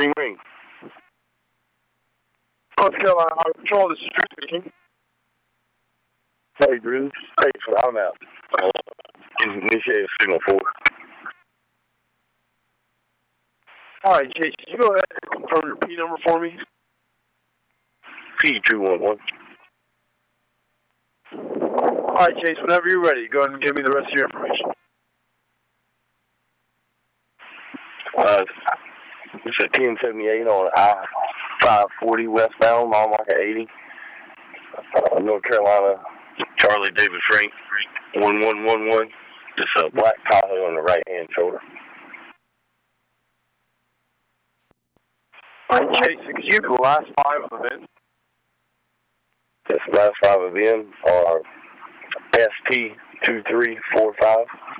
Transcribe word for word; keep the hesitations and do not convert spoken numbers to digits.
Ring, ring. North Carolina Highway Patrol, this is Drew speaking. Hey, Drew. Hey, so I'm out. Initiate signal four. All right, Chase, can you go ahead and confirm your P number for me? P two one one. All right, Chase, whenever you're ready, go ahead and give me the rest of your information. Uh, it's a ten seventy-eight on I five forty westbound, mile marker eighty. Uh, North Carolina, Charlie David Frank, one one one one. Just a black Tahoe on the right-hand shoulder. All right, Chase, could you give me the last five of the V I N? This last five of them are S T two three four five.